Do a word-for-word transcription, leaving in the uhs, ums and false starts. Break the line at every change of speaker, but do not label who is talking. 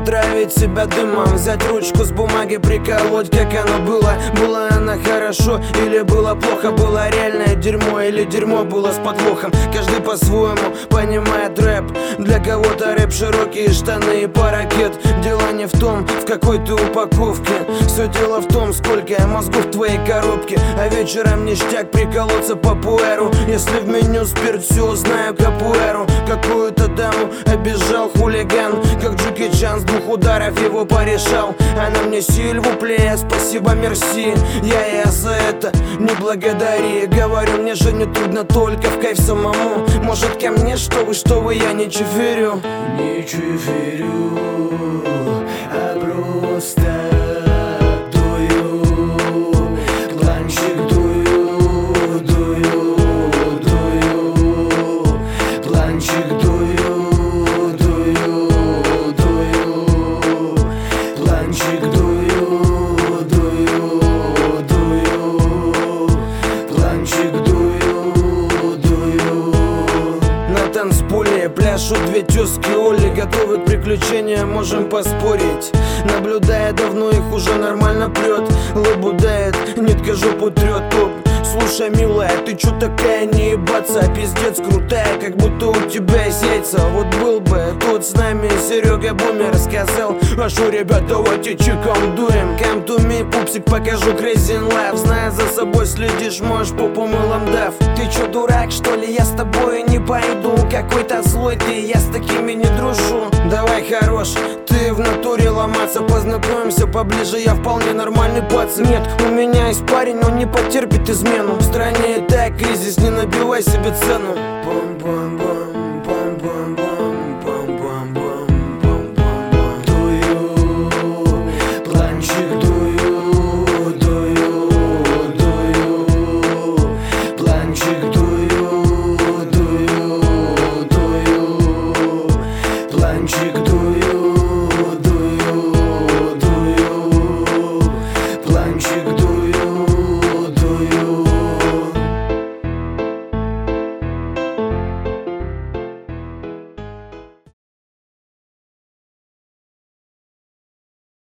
отравить себя дымом, взять ручку с бумаги, приколоть, как оно было. Было оно хорошо или было плохо, было реальное дерьмо или дерьмо было с подвохом. Каждый по-своему понимает рэп. Для кого-то рэп широкие штаны и паракет. Дело не в том, в какой ты упаковке, все дело в том, сколько мозгов в твоей коробке. А вечером ништяк приколоться по пуэру. Если в меню спирт, все знаю капуэру. Какую-то даму обижал хулиган, как Джеки Чан с двух ударов его порешал. Она мне сильву плея, спасибо, мерси. Я я за это не благодари. Говорю, мне же не трудно, только в кайф самому. Может ко мне, что вы, что вы, я не чиферю.
Не чиферю, а просто дую, планчик дую, дую, дую, планчик дую, дую, дую, планчик дую, дую, дую, планчик дую, дую.
На танцполе пляшут две тёзки Оли, готовы к приключениям, можем поспорить. Наблюдая давно, их уже нормально прет. Лабудает, нитка жопу трет. Топ. Слушай, милая, ты чё такая не ебаться? Пиздец крутая, как будто у тебя есть яйца. Вот был бы тут с нами Серега Бумер, сказал: а шо, ребят, давайте чеком дуем. Come to me, пупсик, покажу crazy in life. Зная за собой следишь, можешь попу мылом дав. Ты чё, дурак, что ли? Я с тобой не пойду. Какой-то злой ты, я с такими не дружу. Давай, хорош, ты в натуре ломаться. Познакомимся поближе, я вполне нормальный пацан. Нет, у меня есть парень, он не потерпит измену. В стране и так кризис, не набивай себе цену. Бомба.